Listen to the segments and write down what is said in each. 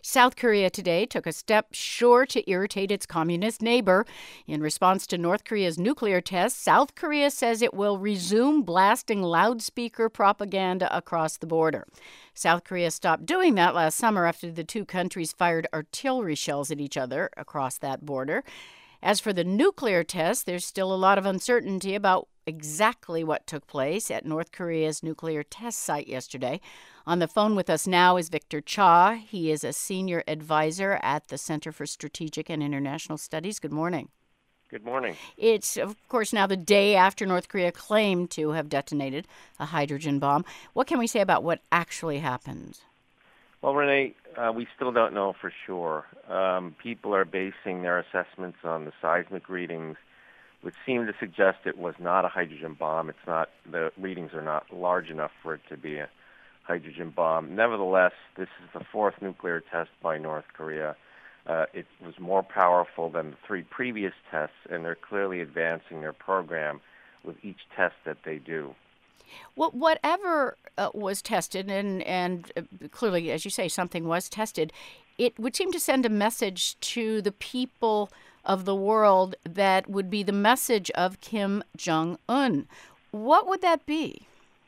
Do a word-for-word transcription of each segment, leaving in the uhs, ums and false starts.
South Korea today took a step sure to irritate its communist neighbor. In response to North Korea's nuclear tests, South Korea says it will resume blasting loudspeaker propaganda across the border. South Korea stopped doing that last summer after the two countries fired artillery shells at each other across that border. As for the nuclear tests, there's still a lot of uncertainty about exactly what took place at North Korea's nuclear test site yesterday. On the phone with us now is Victor Cha. He is a senior advisor at the Center for Strategic and International Studies. Good morning. Good morning. It's, of course, now the day after North Korea claimed to have detonated a hydrogen bomb. What can we say about what actually happened? Well, Renee, uh, we still don't know for sure. Um, people are basing their assessments on the seismic readings, which seem to suggest it was not a hydrogen bomb. It's not, the readings are not large enough for it to be a hydrogen bomb. Nevertheless, this is the fourth nuclear test by North Korea. Uh, it was more powerful than the three previous tests, and they're clearly advancing their program with each test that they do. Well, whatever uh, was tested, and, and uh, clearly, as you say, something was tested, it would seem to send a message to the people of the world that would be the message of Kim Jong-un. What would that be?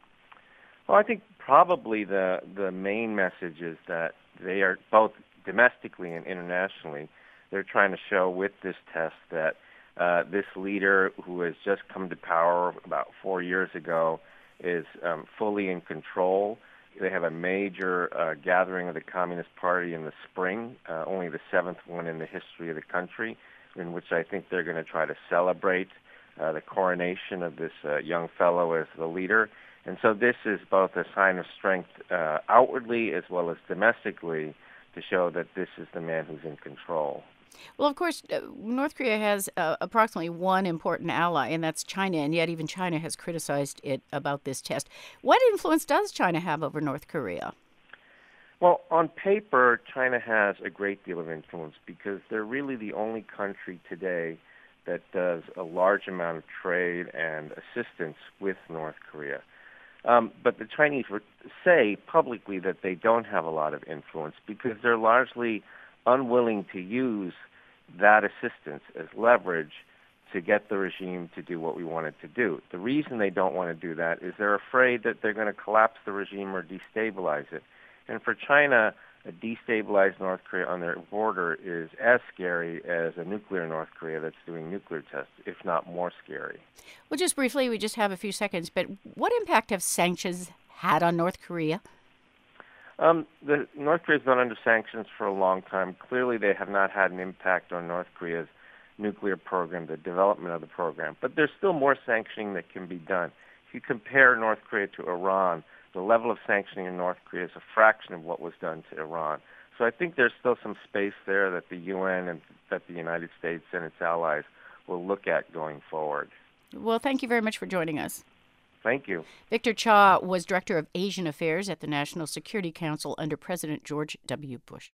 Well, I think probably the, the main message is that they are both domestically and internationally, they're trying to show with this test that uh, this leader who has just come to power about four years ago is um, fully in control. They have a major uh, gathering of the Communist Party in the spring, uh, only the seventh one in the history of the country, in which I think they're going to try to celebrate uh, the coronation of this uh, young fellow as the leader. And so this is both a sign of strength uh, outwardly as well as domestically to show that this is the man who's in control. Well, of course, uh, North Korea has uh, approximately one important ally, and that's China, and yet even China has criticized it about this test. What influence does China have over North Korea? Well, on paper, China has a great deal of influence because they're really the only country today that does a large amount of trade and assistance with North Korea. Um, but the Chinese would say publicly that they don't have a lot of influence because they're largely unwilling to use that assistance as leverage to get the regime to do what we want it to do. The reason they don't want to do that is they're afraid that they're going to collapse the regime or destabilize it. And for China, a destabilized North Korea on their border is as scary as a nuclear North Korea that's doing nuclear tests, if not more scary. Well, just briefly, we just have a few seconds, but what impact have sanctions had on North Korea? Um, the North Korea's been under sanctions for a long time. Clearly, they have not had an impact on North Korea's nuclear program, the development of the program. But there's still more sanctioning that can be done. If you compare North Korea to Iran, the level of sanctioning in North Korea is a fraction of what was done to Iran. So I think there's still some space there that the U N and that the United States and its allies will look at going forward. Well, thank you very much for joining us. Thank you. Victor Cha was Director of Asian Affairs at the National Security Council under President George W. Bush.